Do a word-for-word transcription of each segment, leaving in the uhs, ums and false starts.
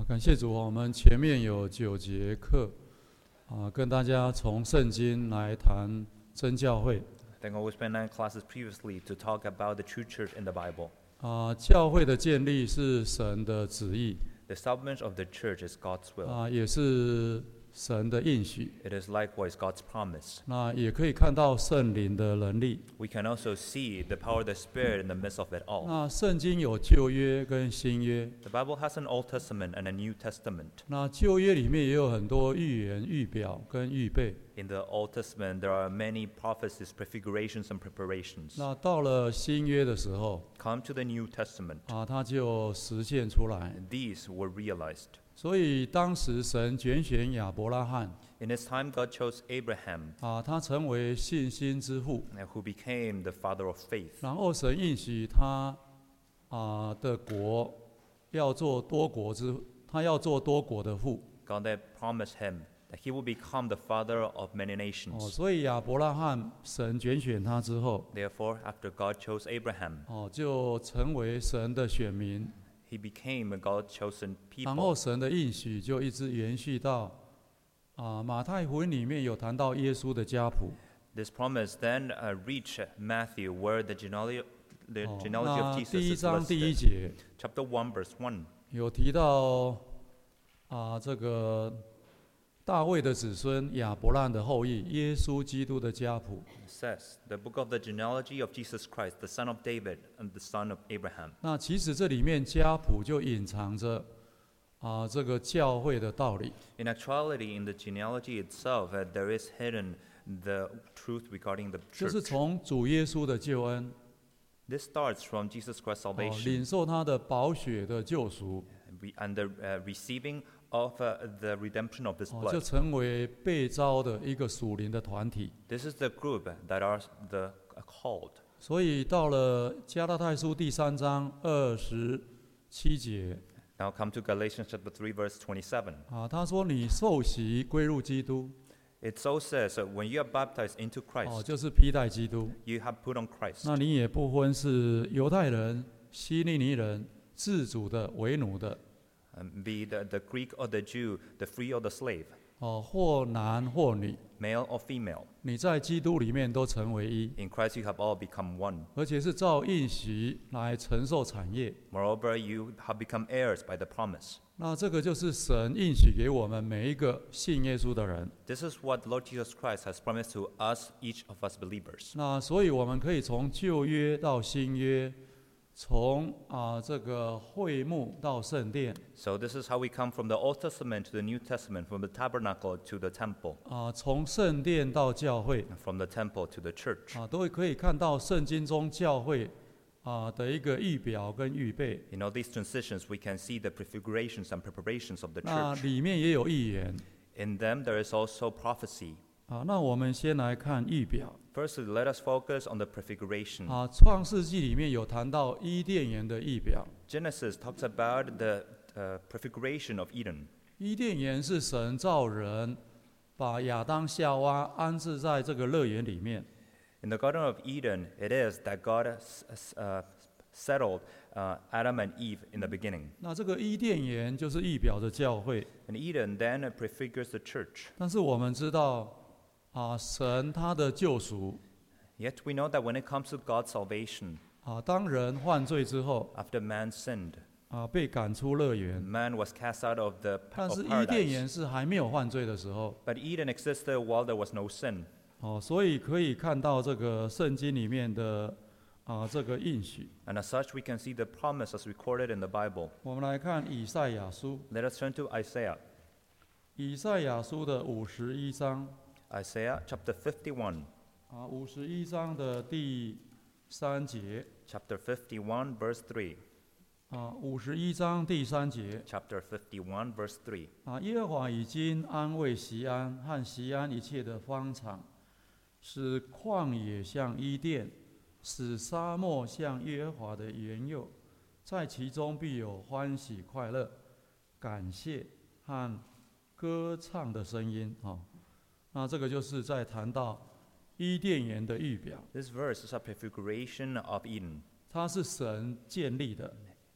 啊，感谢主，我们前面有九节课，啊，跟大家从圣经来谈真教会。 Thank God we spent nine classes previously to talk about the true church in the Bible. 啊，教会的建立是神的旨意， The establishment of the church is God's will. 啊，也是神的应许。 It is likewise God's promise. 那也可以看到圣灵的能力。 We can also see the power of the Spirit in the midst of it all. 那圣经有旧约跟新约， The Bible has an Old Testament and a New Testament. 那旧约里面也有很多预言、预表跟预备。 In the Old Testament, there are many prophecies, prefigurations, and preparations. 那到了新约的时候， Come to the New Testament. 啊，它就实现出来。 These were realized. 所以当时神拣选亚伯拉罕， In his time, God chose Abraham, 啊，他成为信心之父。 who became the father of faith. 然后神应许他，啊的国要做多国之，他要做多国的父。 God had promised him that he will become the father of many 哦， nations. 所以亚伯拉罕神拣选他之后， Therefore, after God chose Abraham, 哦，就成为神的选民。 he became a God chosen 然后 people. 神的应许就一直延续到，啊马太福音里面有谈到耶稣的家谱。 This promise then uh, reached Matthew, where the genealogy, the 哦， genealogy of 那 Jesus 第一 is 章第一 listed. 节 Chapter one, verse one. 有提到，啊这个大卫的子孙亚伯拉罕的后裔，耶稣基督的家谱。 It says, the book of the genealogy of Jesus Christ, the son of David and the son of Abraham. 那其实这里面家谱就隐藏着啊这个教会的道理。 In actuality, in the genealogy itself, uh, there is hidden the truth regarding the 就 church. 是从主耶稣的救恩， This starts from Jesus Christ's 哦， salvation 领受他的宝血的救赎， we- and the uh, receiving of uh, the redemption of His 哦，就 blood. 成为被召的一个属灵的团体。 This is the group that are the uh, called. 所以到了加拉太书第三章二十七节， Now come to Galatians chapter three, verse twenty-seven. 啊，他说你受洗归入基督， It so says, uh, when you are baptized into 哦， Christ, 就是披戴基督。 you have put on Christ. 那你也不分是犹太人、希利尼人、自主的、为奴的， Um, be the, the Greek or the Jew, the free or the slave, 哦，或男或女， male or female. 你在基督里面都成为一， In Christ you have all become one. 而且是照应许来承受产业。 Moreover, you have become heirs by the promise. 那这个就是神应许给我们每一个信耶稣的人。 This is what Lord Jesus Christ has promised to us, each of us believers. 那所以我们可以从旧约到新约，从啊这个会幕到圣殿， So this is how we come from the Old Testament to the New Testament, from the tabernacle to the temple, 啊从圣殿到教会， and from the temple to the church. 啊都可以看到圣经中教会啊的一个预表跟预备。 In all these transitions, we can see the prefigurations and preparations of the 那 church. 里面也有预言 In them, there is also prophecy. 啊。那我们先来看预表 Firstly, let us focus on the prefiguration. 啊。创世纪里面有谈到伊甸园的预表， Genesis talks about the uh, prefiguration of Eden. 伊甸园是神造人，把亚当夏娃安置在这个乐园里面。 In the Garden of Eden, it is that God s- s- uh, settled uh, Adam and Eve in the beginning. 那这个伊甸园就是预表着教会， And Eden then prefigures the church. 但是我们知道啊，神他的救赎 Yet we know that when it comes to God's salvation, 啊，当人犯罪之后 after man sinned, 啊，被赶出乐园， man was cast out of the 但 of 是伊甸园 paradise. 是还没有犯罪的时候 But Eden existed while there was no sin. 哦，所以可以看到这个圣经里面的啊这个应许。 And as such, we can see the promise as recorded in the Bible. 我们来看以赛亚书， Let us turn to Isaiah. 以赛亚书的五十一章 Isaiah chapter fifty-one. 啊，五十一章的第三节 Chapter fifty-one, verse three. 啊，五十一章第三节 Chapter fifty-one, verse three. 啊，耶和华已经安慰锡安和锡安一切的荒场，使旷野像伊甸，使沙漠像耶和华的园囿，在其中必有欢喜快乐、感谢和歌唱的声音。哦，那这个就是在谈到伊甸园的预表， This verse is a prefiguration of Eden. 它是神建立的。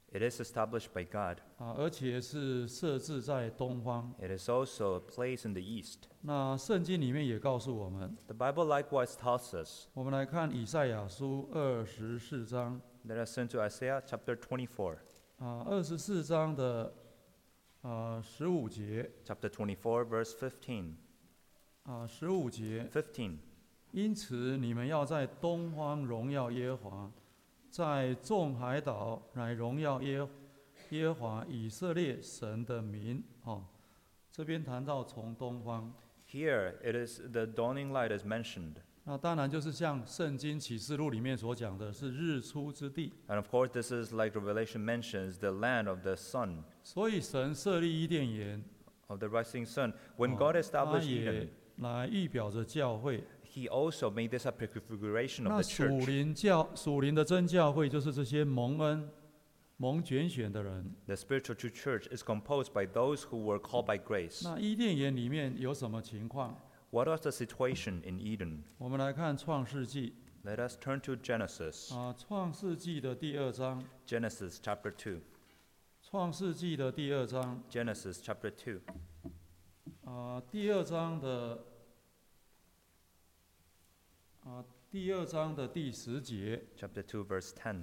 It is established by God. 啊，而且是设置在东方。 It is also placed in the east. 那圣经里面也告诉我们， The Bible likewise tells us. 我们来看以赛亚书二十四章 Let us turn to Isaiah chapter twenty-four. 啊，二十四章的啊十五节 Chapter twenty-four, verse fifteen. 啊十五节， fifteen. 因此你们要在东方荣耀耶和华，在众海岛来荣耀耶耶和华以色列神的名。哦，这边谈到从东方， Here it is the dawning light is mentioned. 那当然就是像圣经启示录里面所讲的，是日出之地。 And of course, this is like Revelation mentions the land of the sun, 所以神设立伊甸园， of the rising sun. When 哦 God 他 established 也 Eden, 来预表着教会。 He also made this a prefiguration of 那 the 属 church. 灵教属灵的真教会，就是这些蒙恩、蒙拣选的人。 The spiritual true church is composed by those who were called by grace. 那伊甸园里面有什么情况？ What was the situation in Eden? 我们来看创世纪 Let us turn to Genesis. 啊，创世纪的第二章， Genesis chapter two. 创世纪的第二章 Genesis chapter two. 啊，第二章的啊，第二章的第十节， Chapter two, verse ten.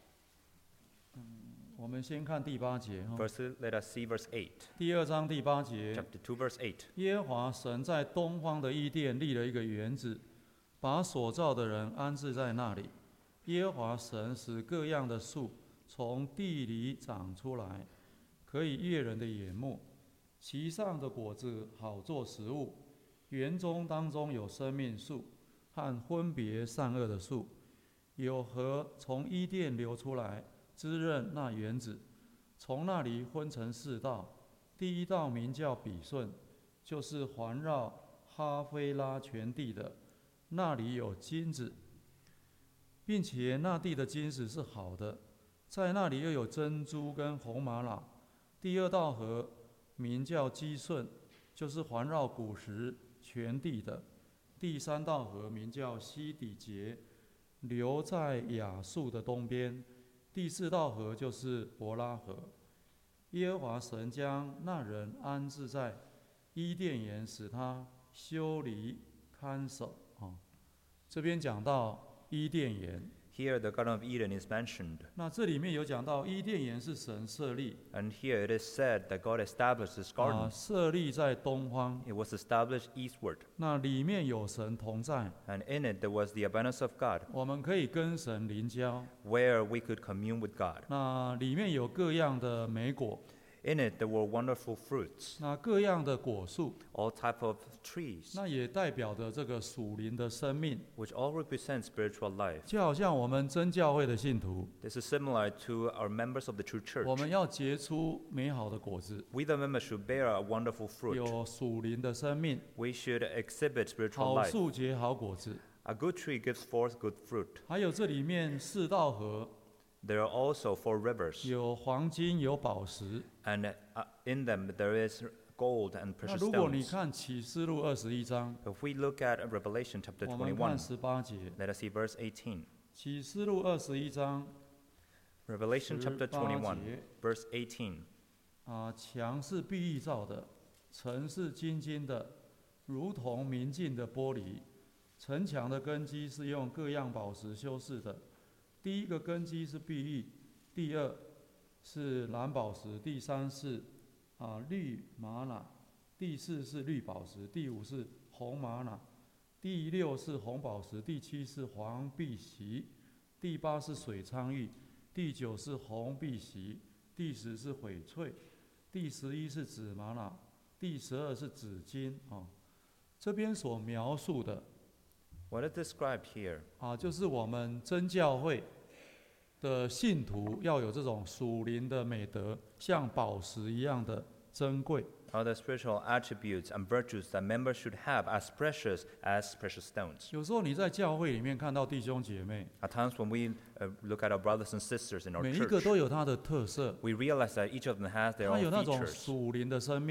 我们先看第八节哈。 First, let us see verse eight. 第二章第八节， Chapter two, verse eight. 耶和华神在东方的伊甸立了一个园子，把所造的人安置在那里。耶和华神使各样的树从地里长出来，可以悦人的眼目，其上的果子好做食物。园中当中有生命树和分别善恶的树，有河从伊甸流出来，滋润那园子。从那里分成四道，第一道名叫比顺，就是环绕哈菲拉全地的，那里有金子，并且那地的金子是好的，在那里又有珍珠跟红玛瑙。第二道河名叫基顺，就是环绕古时全地的。第三道河名叫西底结，流在亚述的东边。第四道河就是伯拉河。耶和华神将那人安置在伊甸园，使他修理看守。哦，这边讲到伊甸园， Here, the Garden of Eden is mentioned. 那这里面有讲到伊甸园是神设立， And here it is said that God established this 啊， garden. 设立在东方。 It was established eastward. 那里面有神同在， And in it, there was the abundance of God, 我们可以跟神邻交。 where we could commune with God. 那里面有各样的莓果， In it, there were wonderful fruits, 那各样的果树， all type of trees, 那也代表着这个属灵的生命， which all represent spiritual life. 就好像我们真教会的信徒， This is similar to our members of the true 我 church. 们要结出美好的果子， We, the members, should bear a wonderful fruit. 有属灵的生命， We should exhibit spiritual 好 life. 树结好果子。 A good tree gives forth good fruit. 还有这里面四道河， There are also four rivers, 有黄金，有宝石。 and uh, in them there is gold and 那 precious 如果你 stones. 看启示录二十一章， If we look at Revelation chapter 我们看 twenty-one, 十八节， let us see verse eighteen. 启示录二十一章 Revelation 十 chapter 八 twenty-one, 节。 verse eighteen. 啊，墙是碧玉造的，城是金金的，如同明镜的玻璃。城墙的根基是用各样宝石修饰的。第一个根基是碧玉，第二是蓝宝石，第三是啊绿玛瑙，第四是绿宝石，第五是红玛瑙，第六是红宝石，第七是黄碧玺，第八是水苍玉，第九是红碧玺，第十是翡翠。第十一是紫玛瑙，第十二是紫金。哦，这边所描述的 What is described here? 啊，就是我们真教会的信徒要有这种属灵的美德，像宝石一样的珍贵。 Are the spiritual attributes and virtues that members should have as precious as precious stones? 有时候你在教会里面看到弟兄姐妹， At times when we uh, look at our brothers and sisters in our 每一个 church, 都有他的特色， we realize that each of them has their 他 own 有那种 features. 属灵的生命，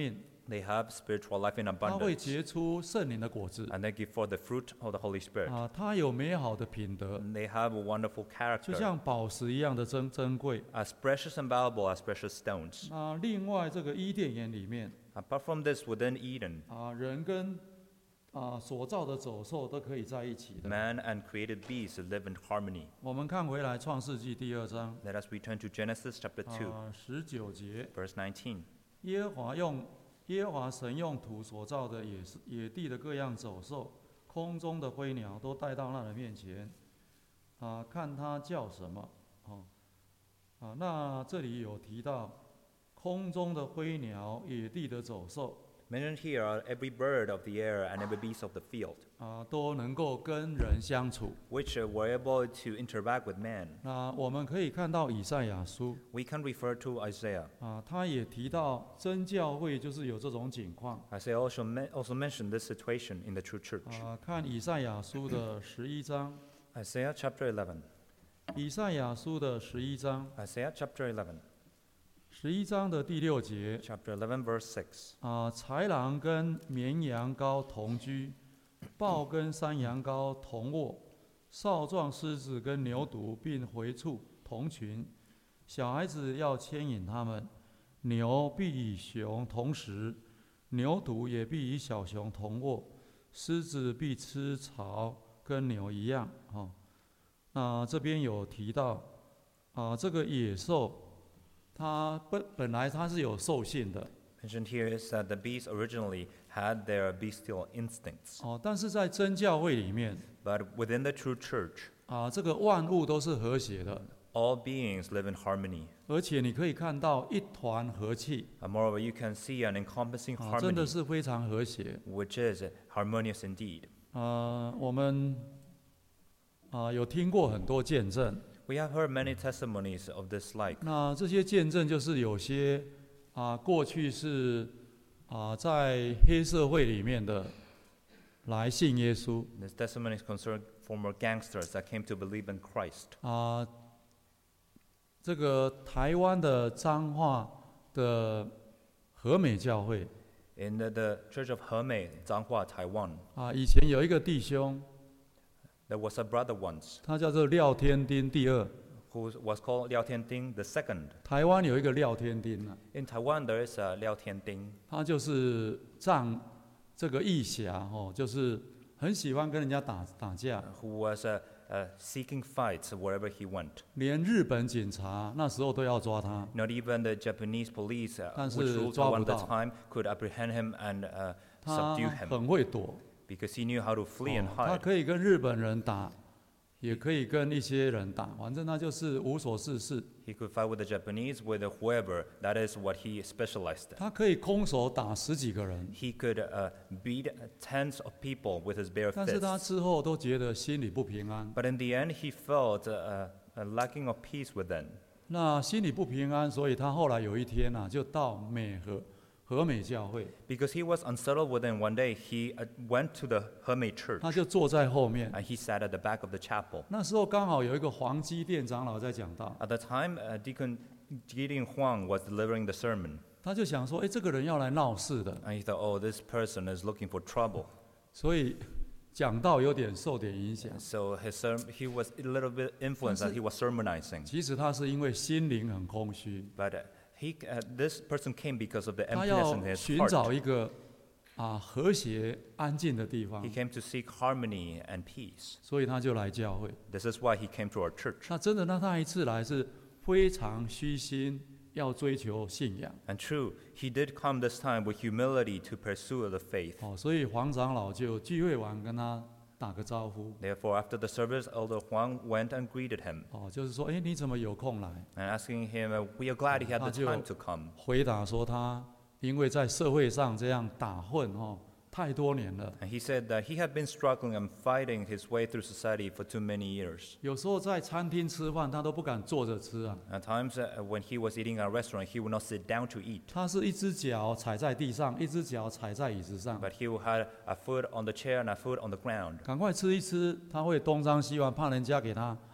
They have spiritual life in 它会 abundance, 结出圣灵的果子 and they give forth the fruit of the Holy Spirit. 啊，它有美好的品德， And they have a wonderful 就 character, 像宝石一样的珍珍贵。 as precious and valuable as precious stones. 那另外这个伊甸园里面 Apart from this, within Eden, 啊，人跟啊所造的走兽都可以在一起的。 man and created beasts live in harmony. 我们看回来创世纪第二章 Let us return to Genesis chapter two, 啊十九节， verse nineteen. 耶和华用耶和华神用土所造的野野地的各样走兽，空中的飞鸟都带到那人面前，啊，看他叫什么，哦，啊，那这里有提到空中的飞鸟、野地的走兽， Mentioned here are every bird of the air and every beast of the field, 啊，都能够跟人相处。 which uh, were able to interact with man. 那我们可以看到以赛亚书 We can refer to Isaiah. 啊，他也提到真教会就是有这种情况 Isaiah also, men- also mentioned this situation in the true church. 啊。看以赛亚书的十一章， Isaiah chapter eleven. 以赛亚书的十一章， Isaiah chapter eleven. 十一章的第六节 Chapter eleven, verse six. 啊，豺狼跟绵羊羔同居，豹跟山羊羔同卧，少壮狮子跟牛犊并回畜同群，小孩子要牵引他们，牛必与熊同食，牛犊也必与小熊同卧，狮子必吃草，跟牛一样。哦，那这边有提到啊，这个野兽，它本本来它是有兽性的。 Mentioned here is that the beasts originally had their bestial instincts, 哦，但是在真教会里面 but within the true church, 啊，这个万物都是和谐的， all beings live in harmony. 而且你可以看到一团和气 And moreover, you can see an encompassing 啊，真的 harmony, 是非常和谐。 which is harmonious indeed. 啊，我们啊有听过很多见证， We have heard many testimonies of this like. 那这些见证就是有些啊过去是啊在黑社会里面的来信耶稣 These testimonies concern former gangsters that came to believe in Christ. 啊，这个台湾的彰化的和美教会。 In the, the church of Hemei, Zhanghua, Taiwan, 啊，以前有一个弟兄， there was a brother once 他叫做廖天丁第二。 who was called Liao Tianding the second. 台湾有一个廖天丁啊， In Taiwan, there is a Liao Tianding. 他就是仗这个义侠哦，就是很喜欢跟人家打打架， Who was uh, uh, seeking fights wherever he went. 连日本警察那时候都要抓他。 Not even the Japanese police, uh, 但是 which ruled 抓不 Taiwan at the 到。 time, could apprehend him and uh, 他 subdue him 很会躲， because he knew how to flee and 哦他 hide. 可以跟日本人打，也可以跟一些人打，反正他就是无所事事。 He could fight with the Japanese, with whoever. That is what he specialized in. 他可以空手打十几个人， He could uh, beat tens of people with his bare 但是他 fists. 之后都觉得心里不平安。 But in the end, he felt uh, a lacking of peace within. 那心里不平安，所以他后来有一天啊，就到美和和美教会， Because he was unsettled within, one day he uh, went to the Hemei church 他就坐在后面。 and he sat at the back of the chapel. 那时候刚好有一个黄基店长老在讲道， At the time, uh, Deacon Gideon Huang was delivering the sermon. 他就想说，哎，这个人要来闹事的， And he thought, oh, this person is looking for trouble. 所以讲道有点受点影响。 So his serm- he was a little bit influenced as he was sermonizing. 其实他是因为心灵很空虚， But uh, he, uh, this person came because of the 他 emptiness 要 in his 寻 heart. 找一个啊和谐安静的地方 He，came to seek harmony and peace. 所以他就来教会。 This is why he came to our church. 那真的，那他一次来是非常虚心，要追求信仰。 And true, he did come this time with humility to pursue the faith. 哦，所以黄长老就聚会完跟他打个招呼， Therefore, after the service, Elder Huang went and greeted him 哦，就是说，哎，你怎么有空来？ and asking him, uh, we are glad he had the 他就 time to come. 回答说他因为在社会上这样打混哦，太多年了。 And he said that he had been struggling and fighting his way through society for too many years. 有时候在餐厅吃饭，他都不敢坐着吃啊， At times, uh, when he was eating at a restaurant, he would not sit down to eat, 他是一只脚踩在地上，一只脚踩在椅子上， but he had a foot on the chair and a foot on the ground. 赶快吃一吃，他会东张西望，怕人家给他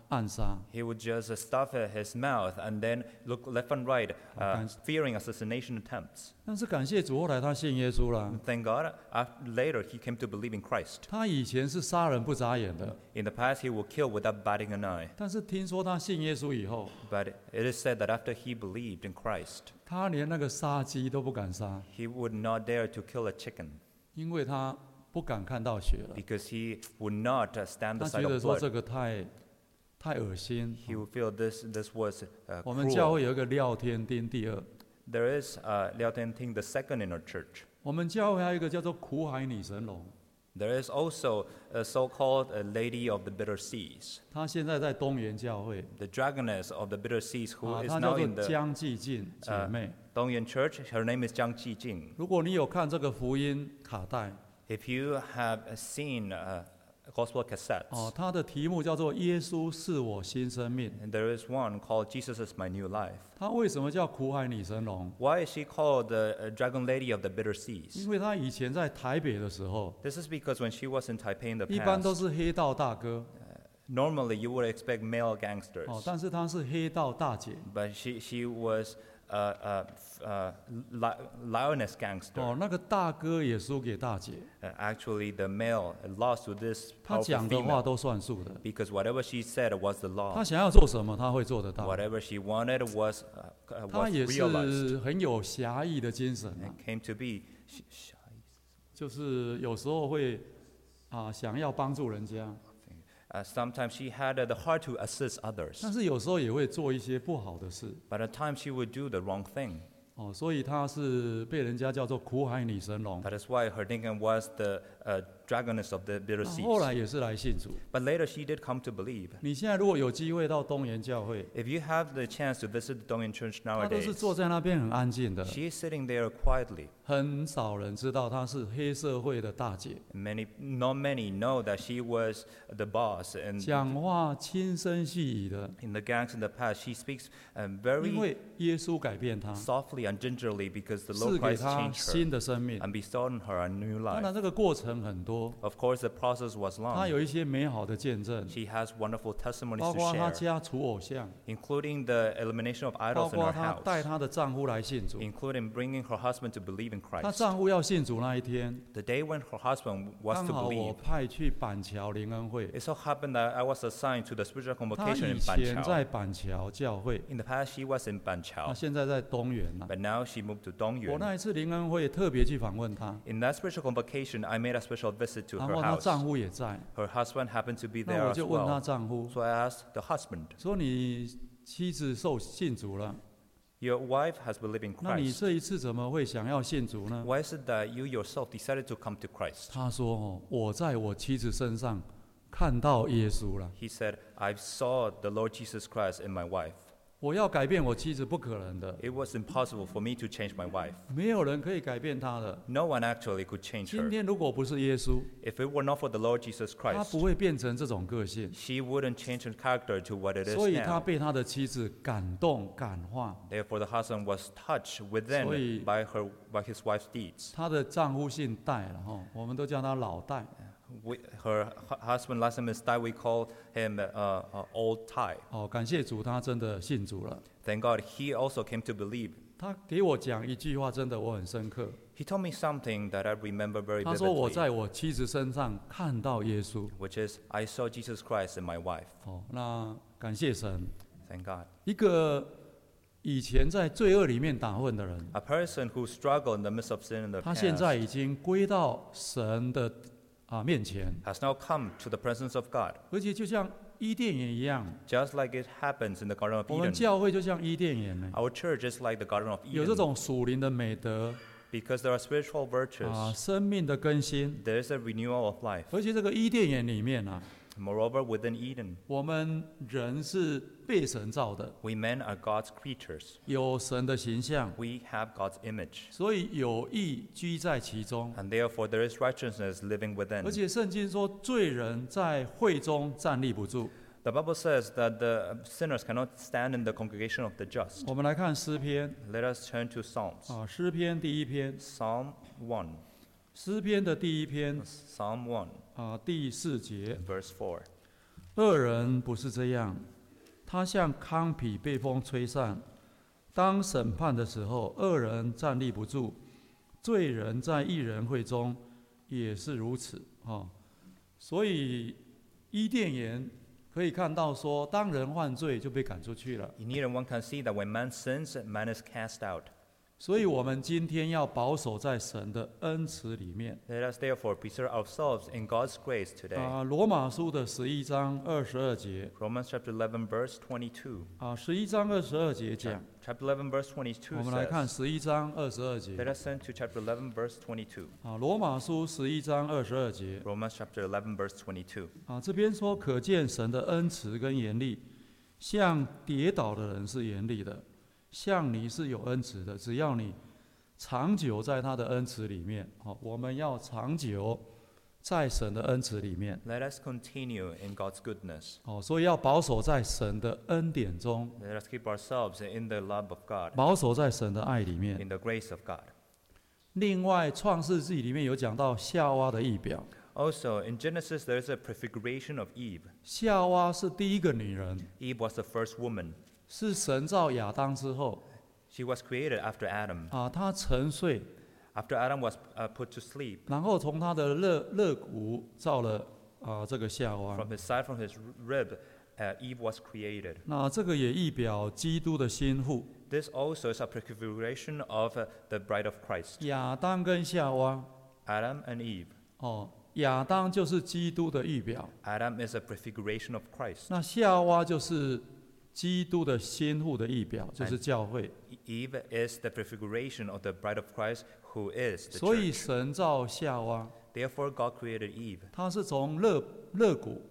暗杀。 He would just uh, stuff uh, his mouth and then look left and right, uh, Okay. fearing assassination attempts. 但是感谢主，后来他信耶稣了。 Thank God, after, later he came to believe in Christ. 他以前是杀人不眨眼的， In the past, he would kill without batting an eye. 但是听说他信耶稣以后， But it is said that after he believed in Christ, 他连那个杀鸡都不敢杀， he would not dare to kill a chicken 因为他不敢看到血了。 because he would not uh, stand 他 the 觉 sight 得 of 说 blood. 这个太太恶心。 He would feel this, this was uh, 我们教 cruel. 会有一个廖天丁第二， There is uh, Liao Tenting the second in our church. 我们教会还有一个叫做苦海女神龙， There is also a so-called uh, Lady of the Bitter Seas, 她现在在东园教会， the dragoness of the Bitter Seas, who 啊， is 她叫 now 做 in the 江继进姐妹。 Dongyuan Church. Her name is Jiang Jijing. 如果你有看这个福音卡带， If you have seen uh, gospel cassettes, 哦，它的题目叫做《耶稣是我新生命》。 and there is one called Jesus is My New Life. 它为什么叫苦海女神龙？ Why is she called the uh, Dragon Lady of the Bitter 因 Seas? 为她以前在台北的时候， This is because when she was in Taipei in the 一般都 past, 是黑道大哥， normally you would expect male gangsters, 哦，但是她是黑道大姐， but she, she was a, a, a li- lioness gangster. 哦，那个大哥也输给大姐， Uh, actually, the male lost to this 她 powerful 讲的话 female 都算数的， because whatever she said was the 她 law. 想要做什么，她会做得到。 Whatever she wanted was, uh, uh, 她 was 也 realized 是很有侠义的精神啊 and，came to be. She, she, 就是有时候会啊想要帮助人家， uh, sometimes she had uh, the heart to assist others, 但是有时候也会做一些不好的事。 but at times she would do the wrong thing. 哦，所以她是被人家叫做苦海女神龙。 That is why her nickname was the uh, dragoness of the bitter 那后 seas. 来也是来信主。 But later she did come to believe. 你现在如果有机会到东岩教会， If you have the chance to visit the Dongyuan Church 她都是 nowadays, 坐在那边很安静的， she is sitting there quietly. 很少人知道她是黑社会的大姐， Many, not many know that she was the boss. And 讲话轻声细语的， in the gangs in the past, she speaks um, 因 very 为耶稣改变她， softly and gingerly because the 赐 Lord 给 Christ 她 changed 新 her 的生命。 and bestowed on her a new 当 life. 然，这个过程很多， Of course, the process was 她 long. 有一些美好的见证， She has wonderful testimonies 包 to 括她 share, 家除偶像， including the elimination of 包 idols in 括 her 她带 house, 她的丈夫来信主。 including bringing her husband to believe in 她 Christ. 丈夫要信主那一天， The day when her husband was 刚 to 好我 believe, 派去板桥灵恩会。 it so happened that I was assigned to the spiritual 她 convocation 以 in 前 Banqiao. 在板桥教会， In the past, she was in 她 Banqiao, 现在在东园了。 but now she moved to 我 Dongyuan. 那一次灵恩会特别去访问她， In that spiritual convocation, I made a special visit to 然 her 后她 house. 丈夫也在， Her husband happened to be 那 there 我 as 就问她 well. 丈夫 So I asked the husband, 说：“你妻子受信主了， Your wife has believed in 那你 Christ. 这一次怎么会想要信主呢 Why is it that you yourself decided to come to？” Christ? 他说：“哦，我在我妻子身上看到耶稣了。 He said, I saw the Lord Jesus Christ in my wife. 我要改变我妻子不可能的， It was impossible for me to change my wife. 没有人可以改变她的。 No one actually could change 今 her. 天如果不是耶稣， If it were not for the Lord Jesus 他 Christ, 不会变成这种个性。 she wouldn't change her character to what it is 所以他 now. 被他的妻子感动感化， Therefore, the husband was touched 所以- within by her by his wife's deeds. 她的丈夫姓戴了哈，我们都叫他老戴。 We, her hu- husband last name is Tai. We call him uh, uh, Old Tai. 哦，感谢主，他真的信主了。 Thank God, he also came to believe. 他给我讲一句话，真的我很深刻。 He told me something that I remember very 他说我 vividly, 在我妻子身上看到耶稣。 which is I saw Jesus Christ in my wife. 哦，那感谢神， Thank God. 一个以前在罪恶里面打混的人， A person who struggled in the midst of sin in the 他现 past 在已经归到神的啊面前， has now come to the presence of God, 而且就像伊甸园一样， just like it happens in the Garden of 我们 Eden. 教会就像伊甸园呢， Our church is like the Garden of 有这 Eden 种属灵的美德 because there are spiritual 啊， virtues. 生命的更新。 There is a renewal of life. 而且这个伊甸园里面啊， Moreover, within Eden, 我们人是被神造的， we men are God's creatures. 有神的形象， We have God's image. 所以有义居在其中。 And therefore, there is righteousness living 而 within. 且圣经说，罪人在会中站立不住。 The Bible says that the sinners cannot stand in the congregation of the just. 我们来看诗篇 Let us turn to Psalms. 啊，诗篇第一篇， Psalm one. 诗篇的第一篇 Psalm one, 啊，第四节， verse four. 恶人不是这样，他像糠秕被风吹散。当审判的时候，恶人站立不住，罪人在义人会中也是如此。哦、所以伊甸园可以看到说，当人犯罪就被赶出去了。 In Eden, one can see that when man sins, man is cast out. 所以我们今天要保守在神的恩慈里面。 Let us therefore preserve ourselves in God's grace today. 啊，罗马书的十一章二十二节 Romans chapter eleven, verse twenty-two. 啊，十一章二十二节讲， Chapter eleven, verse twenty-two 我们来看 says, 十一章二十二 Let 节 us turn to chapter eleven, verse twenty-two. 啊，罗马书十一章二十二节 Romans chapter eleven, verse twenty-two. 啊，这边说可见神的恩慈跟严厉，像跌倒的人是严厉的，像你是有恩慈的，只要你长久在他的恩慈里面。好，我们要长久在神的恩慈里面。 Let us continue in God's goodness. 哦，所以要保守在神的恩典中， Let us keep ourselves in the love of God, 保守在神的爱里面。 in the grace of God. 另外，创世纪里面有讲到夏娃的仪表， Also, in Genesis, there is a prefiguration of Eve. 夏娃是第一个女人， Eve was the first woman. 是神造亚当之后 She was created after Adam. 啊，她沉睡， After Adam was uh, put to sleep, 然后从她的肋肋骨造了啊这个夏娃。 from his side, from his rib, uh, Eve was created. 那这个也预表基督的心腹 This also is a prefiguration of uh, the bride of Christ. 亚当跟夏娃。 Adam and Eve. 哦，亚当就是基督的预表， Adam is a prefiguration of Christ. 那夏娃就是基督的心腹的预表，就是教会。 Eve is the prefiguration of the bride of Christ, who is the 所以 church. 神造夏娃， Therefore, God created Eve 他是从肋肋骨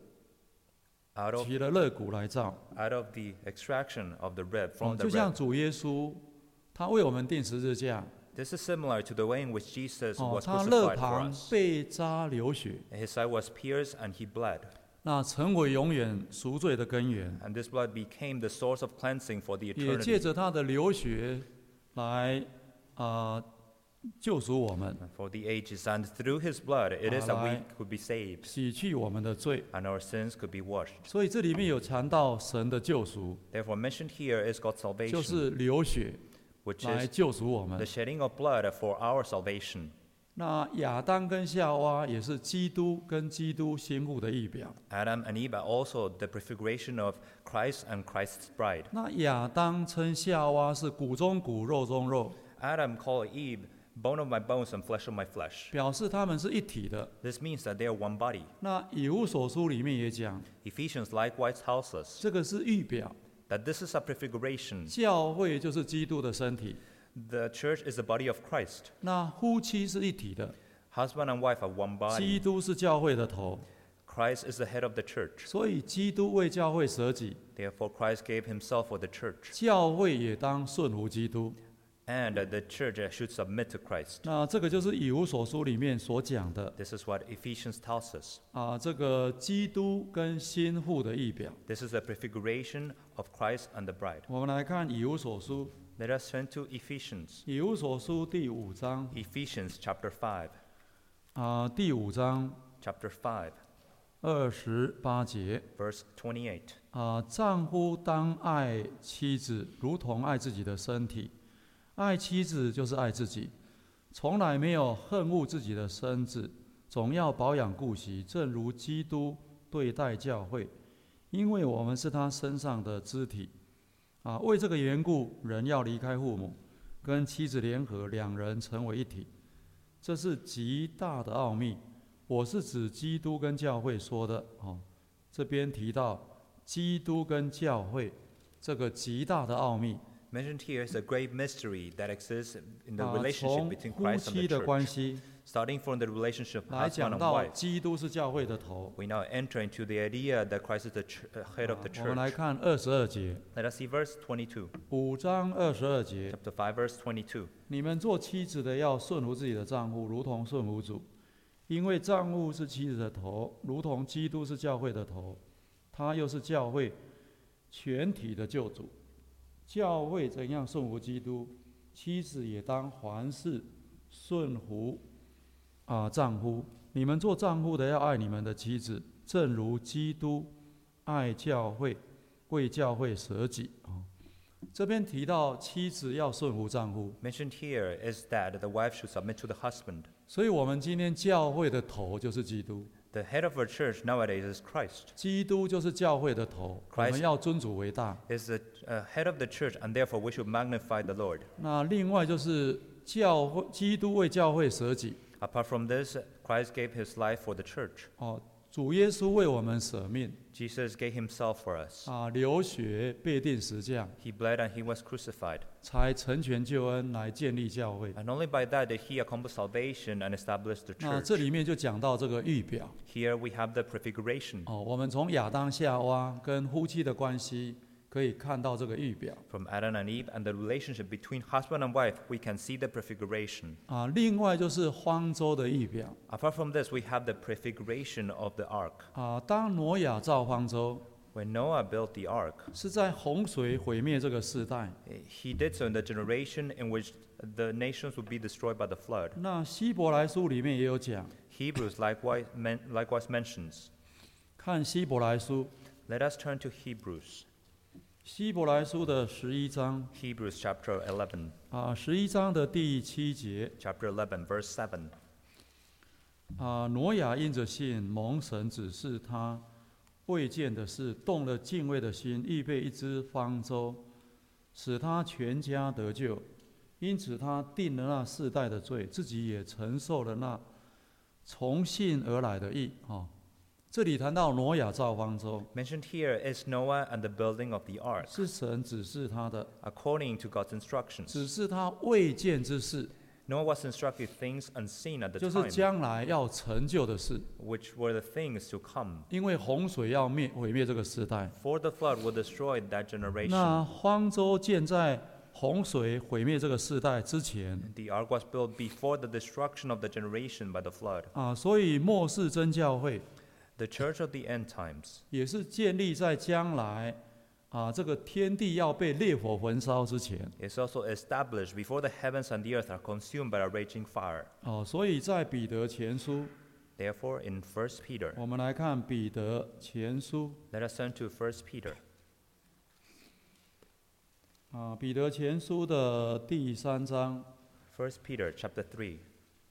out of 取了肋骨来造。 out of the extraction of the rib 哦， from the 就像 rib. 主耶稣，他为我们定十字架。 This is similar to the way in which Jesus 哦， was 他肋 crucified for 旁 us. 被扎流血， His side was pierced and he bled. 那成为永远赎罪的根源， And this blood became the source of cleansing for the 也借 eternity. 着他的流血来啊、救赎我们， For the ages, and through his blood, it is that we 来 could be saved, 洗去我们的罪。 and our sins could be washed. 所以这里面有谈到神的救赎， Therefore, mentioned here is God's 就 salvation, 是流血 which 来 is 救赎我 the 们。 shedding of blood for our salvation. 那亚当跟夏娃也是基督跟基督心腹的预表。 Adam and Eve are also the prefiguration of Christ and Christ's bride. 那亚当称夏娃是骨中骨、肉中肉， Adam called Eve bone of my bones and flesh of my flesh. 表示他们是一体的。 This means that they are one body. 那以弗所书里面也讲， Ephesians likewise tells us 这个是预表， that this is a prefiguration. 教会就是基督的身体。 The church is the body of Christ. 那夫妻是一体的， Husband and wife are one 基 body. 督是教会的头， Christ is the head of the church. 所以基督为教会舍己， Therefore, Christ gave himself for the church. 教会也当顺服基督。 And the church should submit to Christ. 那这个就是以弗所书里面所讲的 This is what Ephesians tells us. 啊，这个基督跟心腹的预表。 This is a prefiguration of Christ and the bride. 我们来看以弗所书， Let us turn to Ephesians. 以弗所书第五章 Ephesians chapter five. 啊，第五章 Chapter five, 二十八节 verse twenty-eight. 啊，丈夫当爱妻子，如同爱自己的身体。爱妻子就是爱自己，从来没有恨恶自己的身子，总要保养顾惜，正如基督对待教会，因为我们是他身上的肢体。啊，为这个缘故，人要离开父母，跟妻子联合，两人成为一体。这是极大的奥秘。我是指基督跟教会说的。哦，这边提到基督跟教会这个极大的奥秘。 Mentioned here is a great mystery that exists in the 啊， relationship 从 between 夫 Christ and 妻 the 的关 church. 系 Starting from the relationship 来 husband 讲 and 到 wife, 基督是教会的头。 we now enter into the idea that Christ is the ch- uh, head of the 我们来 church. 看二十二节， Let us see verse twenty-two. 五章二十二节， Chapter five, verse twenty-two. 你们做妻子的要顺服自己的丈夫，如同顺服主，因为丈夫是妻子的头，如同基督是教会的头，他又是教会全体的救主。教会怎样顺服基督，妻子也当凡事顺服啊丈夫。你们做丈夫的要爱你们的妻子，正如基督爱教会，为教会舍己。哦，这边提到妻子要顺服丈夫， Mentioned here is that the wife should submit to the husband. 所以我们今天教会的头就是基督， The head of our church nowadays is Christ. 基督就是教会的头，我 Christ 们要尊主为大。 Is the uh, head of the church, and therefore we should magnify the Lord. 那另外就是教会，基督为教会舍己。 Apart from this, Christ gave his life for the church. 哦，主耶稣为我们舍命 Jesus gave himself for us. 啊，流血被钉十架， He bled and he was crucified. 才成全救恩，来建立教会。 And only by that did he accomplish salvation and establish the 那 church. 这里面就讲到这个预表。 Here we have the prefiguration. 哦，我们从亚当夏娃跟夫妻的关系可以看到这个预表。 From Adam and Eve and the relationship between husband and wife, we can see the prefiguration. 啊，另外就是方舟的预表。 Apart from this, we have the prefiguration of the ark. 啊，当挪亚造方舟， When Noah built the ark, 是在洪水毁灭这个世代。 he did so in the generation in which the nations would be destroyed by the flood. 那希伯来书里面也有讲， Hebrews likewise, men, likewise mentions. 看希伯来书， Let us turn to Hebrews. 希伯来书的十一章 Hebrews chapter eleven. 啊，十一章的第七节 Chapter eleven, verse seven. 啊，挪亚因着信蒙神指示他未见的事，动了敬畏的心，预备一只方舟，使他全家得救。因此他定了那世代的罪，自己也承受了那从信而来的义。哦，这里谈到挪亚造方舟， Mentioned here is Noah and the building of the ark, 是神指示他的， according to God's instructions. 指示他未见之事， Noah was instructed things unseen at the 就是 time, 将来要成就的事。 which were the things to come. 因为洪水要灭毁灭这个时代， For the flood will destroy that generation. 那方舟建在洪水毁灭这个世代之前 The ark was built before the destruction of the generation by the flood. 啊，所以末世真教会 The church of the end times 也是建立在将来啊这个天地要被烈火焚烧之前 is also established before the heavens and the earth are consumed by a raging fire. 哦，所以在彼得前书， Therefore, in First Peter, 我们来看彼得前书 let us turn to First Peter. 啊，彼得前书的第三章， First Peter chapter three.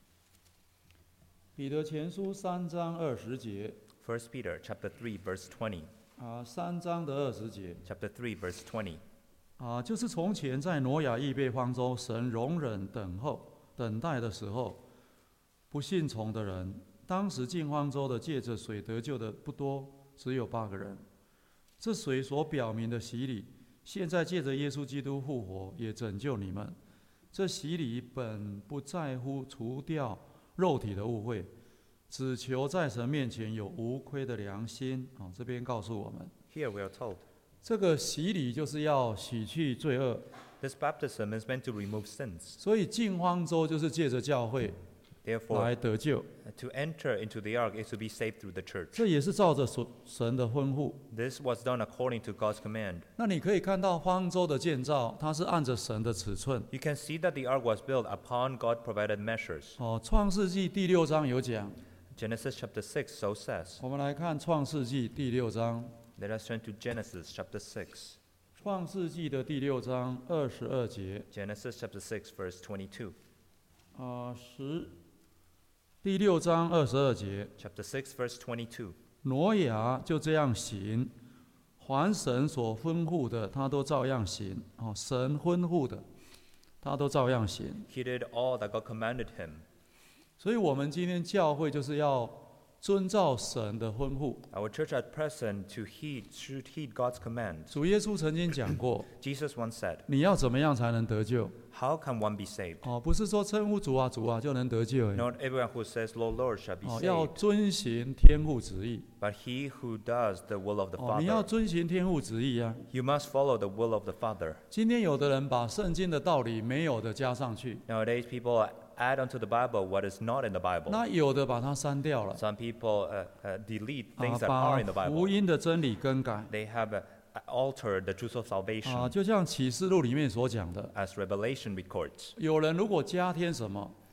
彼得前书三章二十节 First Peter chapter three, verse twenty. 啊，三章的二十节 Chapter three, verse twenty. 啊，就是从前在挪亚预备方舟，神容忍等候等待的时候，不信从的人，当时进方舟的借着水得救的不多，只有八个人。这水所表明的洗礼，现在借着耶稣基督复活，也拯救你们。这洗礼本不在乎除掉肉体的污秽，只求在神面前有无亏的良心。啊，这边告诉我们， Here we are told, 这个洗礼就是要洗去罪恶。 this baptism is meant to remove sins. 所以进方舟就是借着教会 Therefore, 来得救， to enter into the ark is to be saved through the church. 这也是照着所神的吩咐。 This was done according to God's command. 那你可以看到方舟的建造，它是按着神的尺寸。 You can see that the ark was built upon God-provided measures. 哦，创世纪第六章有讲， Genesis chapter six so says. 我们来看创世纪第六章， Let us turn to Genesis chapter six. 创世纪的第六章二十二节， Genesis chapter six, verse twenty-two. 啊、十第六章二十二节， Chapter six, verse twenty-two. 挪亚就这样行，凡神所吩咐的，他都照样行。哦，神吩咐的，他都照样行。 He did all that God commanded him. 所以，我们今天教会就是要遵照神的吩咐。 Our church at present to heed should heed God's command. 主耶稣曾经讲过， Jesus once said, 你要怎么样才能得救？ "How can one be saved? 哦，不是说称呼主啊主啊就能得救而已。 Not everyone who says, Lord, Lord, shall be 哦，要 saved, 遵行天父旨意。 but he who does the will of the 哦，你要 Father. 遵行天父旨意啊。 You must follow the will of the Father." 今天有的人把圣经的道理没有的加上去， Nowadays, people add onto the Bible what is not in the Bible. 那有的把它删掉了， Some people uh, uh, delete 啊， things that 把 are in the 福 Bible. 音的真理更改。 They have uh, altered the truth of 啊， salvation, 就像启示录里面所讲的， as Revelation records. 有人如果加添什么，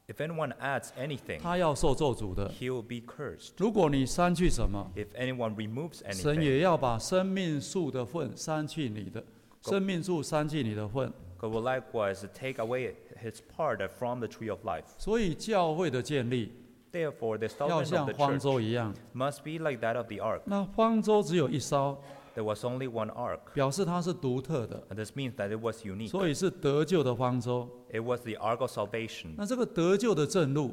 If anyone adds anything, 他要受咒诅的。 he will be cursed. 如果你删去什么， If anyone removes 神 anything, 也要把生命树的份删去你的，生命树删去你的份。 God will likewise take away his part from the tree of life. 所以教会的建立 Therefore, the 要 establishment 像 of the 方 church 舟一样。 must be like that of the ark. 那方舟只有一艘， There was only one ark, 表示它是独特的， and this means that it was unique. 所以是得救的方舟。 It was the ark of salvation. 那这个得救的正路，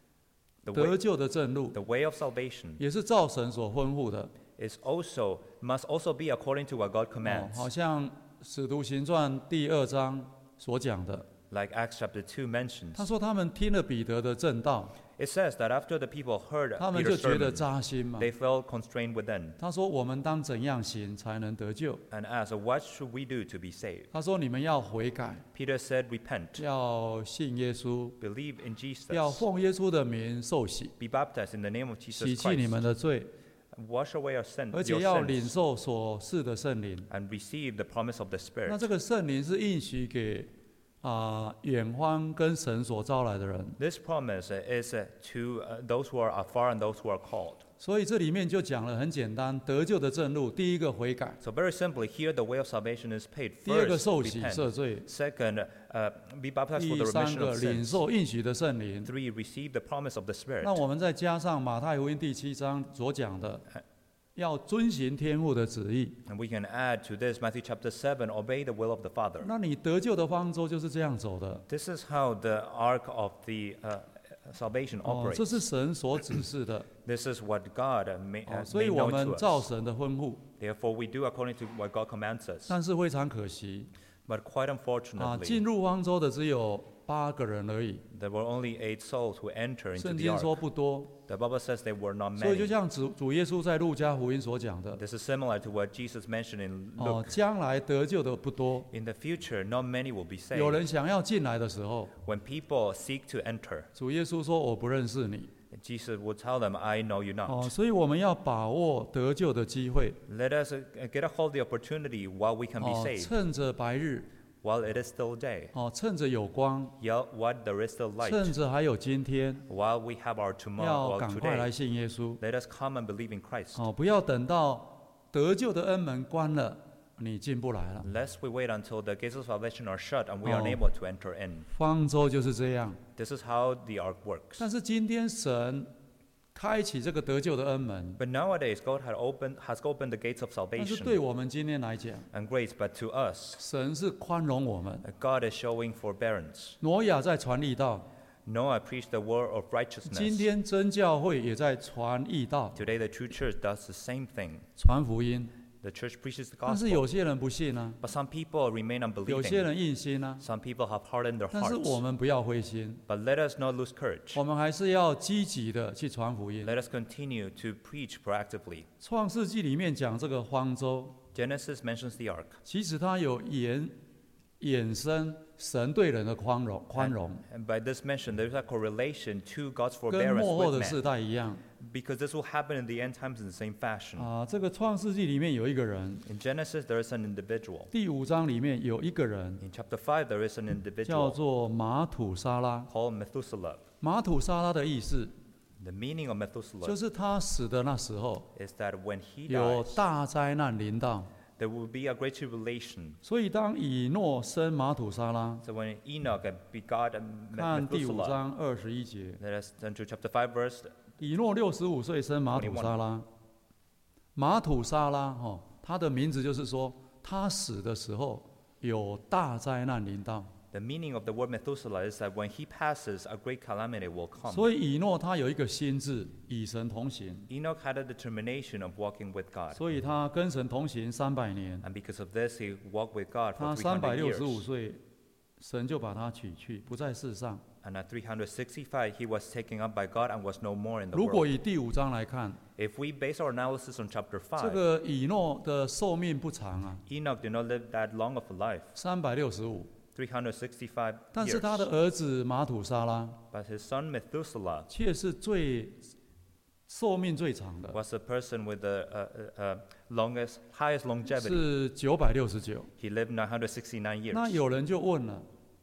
The 得 way, 救的正路 the way of salvation 也是照神所吩咐的。 is also must also be according to what God 哦， commands. 好像使徒行传第二章所讲的， Like Acts chapter two mentions, 他说他们听了彼得的正道， it says that after the people heard 他们就 Peter's 觉得 sermon, 扎心嘛。 they felt constrained within 他说我们当怎样行才能得救？ and asked, "What should we do to be saved?" 他说你们要悔改， Peter said, "Repent, 要信耶稣， believe in 要 Jesus, 奉耶稣的名受洗， be baptized in the name of 洗 Jesus 去你们 Christ, 的罪， wash away your sin, 而 your 且要领 sins, 受所赐的圣灵。 and receive the promise of the 那 Spirit." 这个圣灵是应许给啊远方跟神所招来的人， This promise is uh, to uh, those who are afar and those who are called. 所以这里面就讲了很简单，得救的正路，第一个悔改， So very simply, here the way of salvation is paid. 第二个 First, 受洗 repent. 赦罪， Second, uh, be baptized for 第 the 三 remission 个 of 领 sins. 受应许的圣灵。 Three, receive the promise of the 那 Spirit. 我们再加上马太福音第七章所讲的，要遵行天父的旨意。 And we can add to this Matthew chapter seven, obey the will of the Father. 那你得救的方舟就是这样走的。 This is how the ark of the uh, salvation 哦，这 operates. 是神所指示的。 This is what God uh, made, 哦， uh, 所以 made 我 known 们 to 照 us. 神的吩咐， Therefore, we do according to what God commands us. 但是非常可惜 But quite 啊， unfortunately, 进入方舟的只有八个人而已。 there were only eight souls who enter into 圣 the 经说 ark. 不多， The Bible says they were not 所以就 many. 像主主耶稣在路加福音所讲的， This is similar to what Jesus mentioned in 哦， Luke. 将来得救的不多。 In the future, not many will be 有 saved. 人想要进来的时候， When people seek to enter, 主耶稣说：“我不认识你。 Jesus will tell them, I know you ” not. 哦，所以我们要把握得救的机会。 Let us uh, get a hold of the opportunity while we can be 哦， saved, 趁着白日， while it is still day, 哦，趁着有光， while while there is still 趁 light, 着还有今天， while we have our 要 tomorrow, 赶 or 快来 today. 信耶稣。 Let us come and believe in Christ, 哦，不要等到得救的恩门关了，你进不来了。 lest we wait until the gates of salvation are shut and we are Oh. unable to enter in. 方舟就是这样。 This is how the ark works. 但是今天神开启这个得救的恩门， But nowadays, God had opened, has opened the gates of 但是对 salvation 我们今天来讲， and grace, but to us, 神是宽容我们。 uh, God is showing forbearance. 挪亚在传义道， Noah preached the word of 今 righteousness. 天真教会也在传义道， Today, the true church does the same thing. 传福音。 The church preaches the 但是 gospel, 有些人不信啊， but some people remain 有些 unbelieving. 人硬心啊。 Some people have hardened their 但是我 hearts. 们不要灰心， But let us not lose courage. 我们还是要积极的去传福音。 Let us continue to preach proactively. 创世纪里面讲这个方舟， Genesis mentions the ark. 其实它有衍衍生神对人的宽容，宽容 And by this mention, there's a correlation to God's 跟 forbearance 末后 with 的世 man. 代一样 Because this will happen in the end times in the same fashion. 啊。这个创世纪里面有一个人， In Genesis, there is an individual. 第五章里面有一个人 In chapter five, there is an 叫 individual 做马土沙拉。 called Methuselah. 马土沙拉的意思 The meaning of 就 Methuselah 是他死的那时候 is that when he 有 dies, 大灾难临到， there will be a great tribulation. 所以当以诺生马土沙拉， So when Enoch begot a 看第五 Methuselah, 章二十一节， let us turn to chapter five, verse 以诺六十五岁生马土沙拉。马土沙拉，哈，他的名字就是说，他死的时候有大灾难临到， The meaning of the word Methuselah is that when he passes, a great calamity will come. 所以以诺他有一个心志，与神同行， Enoch had a determination of walking with God. 所以他跟神同行三百年。 And because of this, he walked with God 他 for 三百 three hundred 六十五 years. 岁，神就把他取去，不在世上。 And at three hundred sixty-five, he was taken up by God and was no more in the 如果 world. 以第五章来看， If we base our analysis on chapter 这 five, 个以诺的寿命不长啊， Enoch did not live that long of a life, 三百六十五。 three hundred sixty-five 但是他的 years. 儿子马土沙拉 But his son Methuselah 却是最寿命最长的， was a person with the uh, uh, uh, longest, highest longevity. 是九百六十九。 He lived nine hundred sixty-nine 那 years. 有人就问了，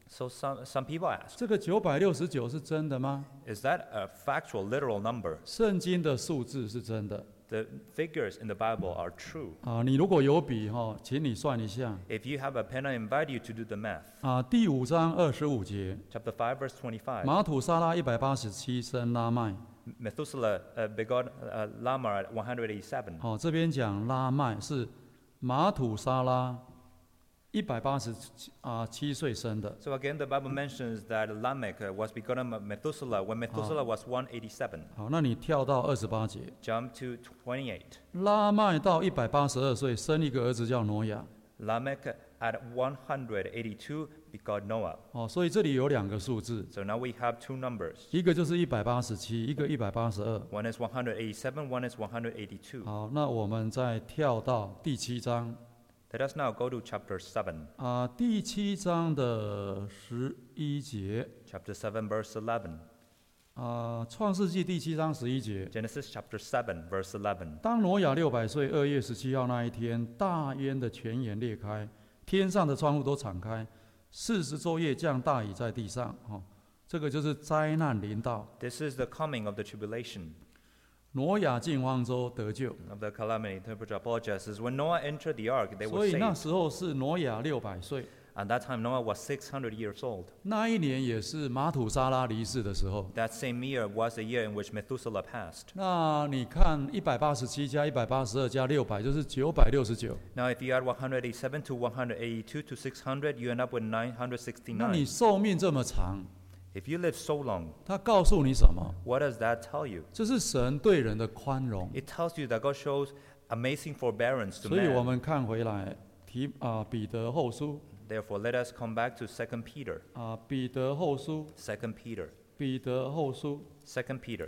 So some, some people ask, 这个九百六十九是真的吗？ is that a factual, literal number? 圣经的数字是真的 The figures in the Bible are true. 啊！你如果有笔哈，请你算一下 If you have a pen, I invite you to do the math. 啊。第五章二十五节， Chapter five, verse twenty-five. 马土沙拉一百八十七生拉麦。 Methuselah uh, begot uh, Lamar at one hundred eighty-seven. 哦，这边讲拉麦是马土沙拉一百八十啊七岁生的。 So again, the Bible mentions that Lamech uh, was begotten of Methuselah when Methuselah was one eighty-seven. 好，那你跳到二十八节， Jump to twenty-eight. 拉麦到一百八十二岁，生一个儿子叫挪亚。 Lamech at one hundred eighty-two begot Noah. 哦，所以这里有两个数字， So now we have two numbers. 一个就是一百八十七，一个一百八十二。 One is one hundred eighty-seven, one is one hundred eighty-two. 好，那我们再跳到第七章 Let us now go to chapter seven. 啊，第七章的十一节 Chapter seven, verse eleven. 啊，创世纪第七章十一节。 Genesis chapter seven, verse eleven. 当挪亚六百岁二月十七号那一天，大渊的泉眼裂开，天上的窗户都敞开，四十昼夜降大雨在地上。哦，这个就是灾难临到， This is the coming of the tribulation 挪亚进方舟得救。 of the calamity. Interpreter apologizes. When Noah entered the ark, they 所 were 以那 saved. 时候是挪亚六百岁， At that time, Noah was six hundred years old. 那一年也是马土沙拉离世的时候。 That same year was the year in which Methuselah passed. 那你看一百八十七加一百八十二加六百，就是九百六十九。 Now, if you add one hundred eighty-seven to one hundred eighty-two to six hundred, you end up with nine hundred 那你 sixty-nine. 寿命这么长， If you live so long, 它告诉你什么？ what does that tell you? 这是神对人的宽容。 It tells you that God shows amazing forbearance to 所以我 man. 们看回来，提啊彼得后书 Therefore, let us come back to Second Peter. 啊彼得后书 Second Peter. 彼得后书 Second Peter.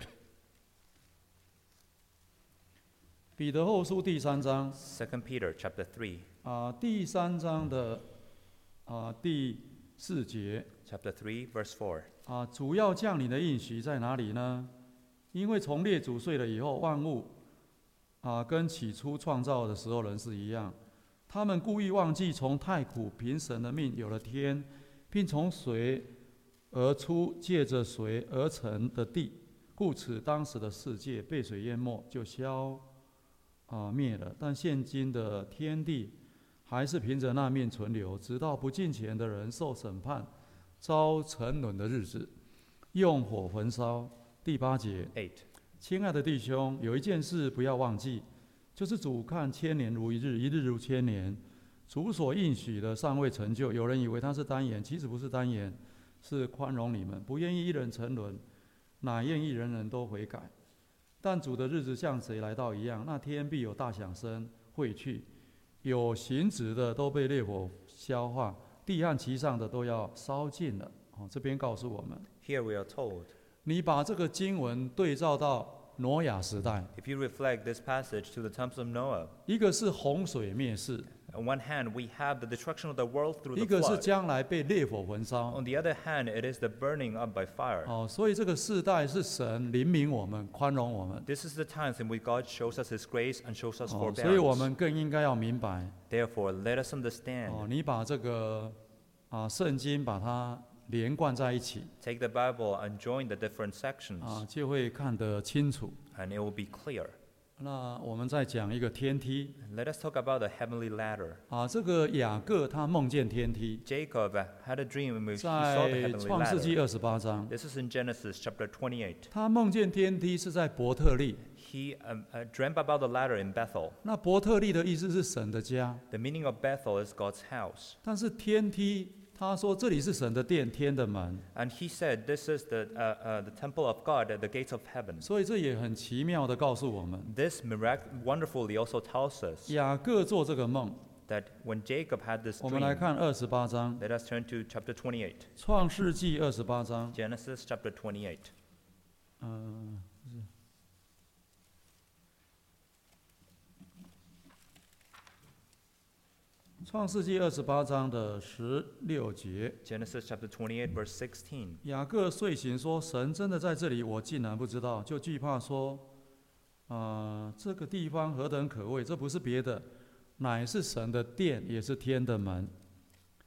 彼得后书第三章 Second Peter chapter three. 啊第三章的啊第四节 Chapter three, verse four. 啊主要降临的应许在哪里呢？因为从列祖睡了以后，万物啊跟起初创造的时候人是一样。他们故意忘记从太苦凭神的命有了天，并从水而出，借着水而成的地，故此当时的世界被水淹没，就消啊灭了。但现今的天地还是凭着那命存留，直到不敬虔的人受审判、遭沉沦的日子，用火焚烧。第八节， Eight. 亲爱的弟兄，有一件事不要忘记。就是主看千年如一日，一日如千年。主所应许的尚未成就，有人以为他是单言，其实不是单言，是宽容你们，不愿意一人沉沦，乃愿意人人都悔改。但主的日子像谁来到一样，那天必有大响声会去，有形质的都被烈火消化，地和其上的都要烧尽了。哦，这边告诉我们， Here we are told, 你把这个经文对照到挪亚时代， if you reflect this passage to the times of Noah, 一个是洪水灭世， on one hand, we have the destruction of the world through 一 the 个是 flood. 将来被烈火焚烧。 On the other hand, it is the burning up by fire. 哦，所以这个世代是神怜悯我们、宽容我们。 This is the times in which God shows us His grace and shows us 哦，所以我 forbearance. 们更应该要明白。 Therefore, let us understand. 哦，你把这个啊圣经把它连贯在一起 Take the Bible and join the different sections, 啊，就会看得清楚。 and it will be clear. 那我们再讲一个天梯 Let us talk about the heavenly ladder. 啊，这个雅各他梦见天梯， Jacob had a dream in which he saw the 在 heavenly 创世纪 ladder. 二十八章， This is in Genesis chapter twenty-eight. 他梦见天梯是在伯特利。 He um, uh, dreamt about the ladder in Bethel. 那伯特利的意思是神的家， The meaning of Bethel is God's house. 但是天梯他说这里是神的殿，天的门。 And he said, this is the, uh, uh, the temple of God at the gates of heaven. 所以这也很奇妙的告诉我们， This mirac- wonderfully also tells us 雅各做这个梦。 that when Jacob had this 我们来 dream, 看二十八章， let us turn to chapter twenty-eight. 创世纪二十八章， Genesis chapter twenty-eight. 嗯、不是，创世纪二十八章的十六节， Genesis chapter twenty-eight, verse sixteen. 雅各睡醒说：“神真的在这里，我竟然不知道，就惧怕说，啊、这个地方何等可畏！这不是别的，乃是神的殿，也是天的门。”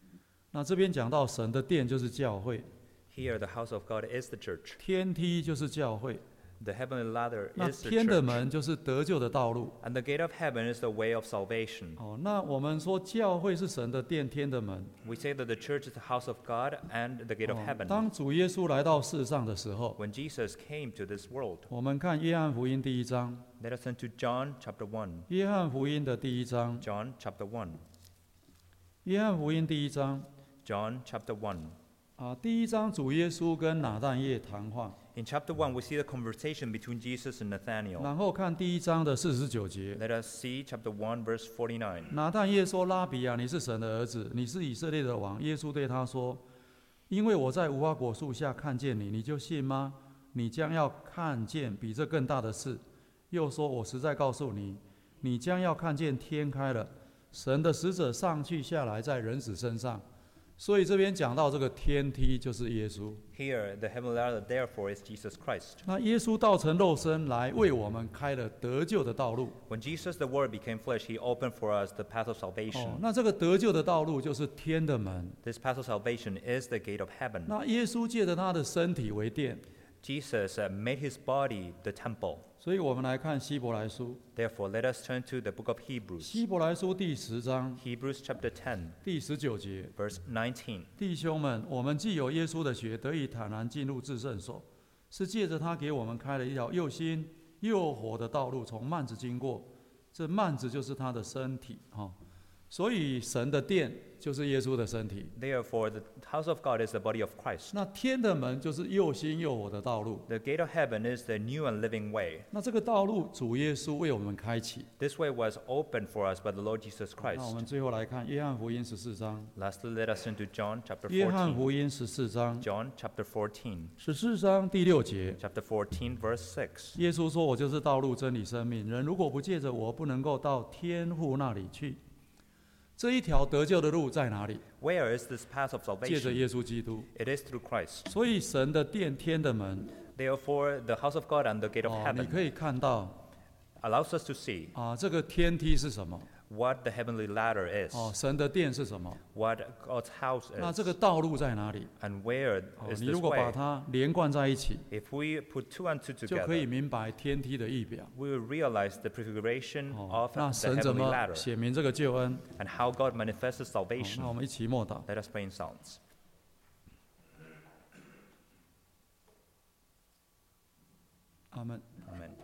那这边讲到神的殿就是教会， Here, the house of God is the church. 天梯就是教会， The heavenly ladder 那 is the 天的 church. 门就是得救的道路。 And the gate of heaven is the way of salvation. 哦，那我们说教会是神的殿，天的门。 We say that the church is the house of God and the gate of 哦 heaven. 当主耶稣来到世上的时候， When Jesus came to this world, 我们看约翰福音第一章， let us turn to John chapter one. 约翰福音的第一章， John chapter one. 约翰福音第一章 John chapter one. 啊，第一章主耶稣跟拿但业谈话， In chapter one, we see the conversation between Jesus and Nathanael. 然后看第一章的四十九节， Let us see chapter one, verse forty-nine. 拿但业说：“拉比啊，你是神的儿子，你是以色列的王。”耶稣对他说：“因为我在无花果树下看见你，你就信吗？你将要看见比这更大的事。”又说：“我实在告诉你，你将要看见天开了，神的使者上去下来在人子身上。”所以这边讲到这个天梯就是耶稣。 Here, the heavenly ladder, therefore, is Jesus Christ. 那耶稣道成肉身来为我们开了得救的道路。 When Jesus, the Word, became flesh, He opened for us the path of 哦 salvation.， 那这个得救的道路就是天的门。 This path of salvation is the gate of heaven. 那耶稣借着他的身体为殿， Jesus uh, made His body the temple. 所以我们来看希伯来书， Therefore, let us turn to the book of Hebrews. 希伯来书第十章 Hebrews chapter ten, 第十九节， verse nineteen. 弟兄们，我们既有耶稣的血，得以坦然进入至圣所，是借着他给我们开了一条又新又活的道路，从幔子经过。这幔子就是他的身体，哈、哦。所以神的殿就是耶稣的身体。 Therefore, the house of God is the body of Christ. 那天的门就是又新又活的道路。 The gate of heaven is the new and living way. 那这个道路主耶稣为我们开启。 This way was opened for us by the Lord Jesus 那我 Christ. 们最后来看约翰福音十四章。 Lastly, let us turn to John chapter 约翰 fourteen. 福音十四章， John chapter fourteen. 十四章第六节， Chapter fourteen, verse six. 耶稣说：“我就是道路、真理、生命。人如果不借着我，不能够到天父那里去。”这一条得救的路在哪里？ Where is this path of 借着 salvation? 耶稣基督。 It is through Christ. 所以神的殿、天的门， Therefore, the house of God and the gate of 哦，你 heaven 可以看到 allows us to see 啊，这个天梯是什么？ what the heavenly ladder is, 哦，神的殿是什么？ what God's house 那 is, 这个道路在哪里？ and where 哦， is 你 this 如果把 way. 它连贯在一起， If we put two and two 就可以 together, 明白天梯的意表。 we will realize the prefiguration 哦 of， 那 the 神怎 heavenly 么 ladder 显明这个救恩？ and how God manifests His 哦 salvation. 那我们一起默祷。 Let us pray in silence. 阿门。 Amen.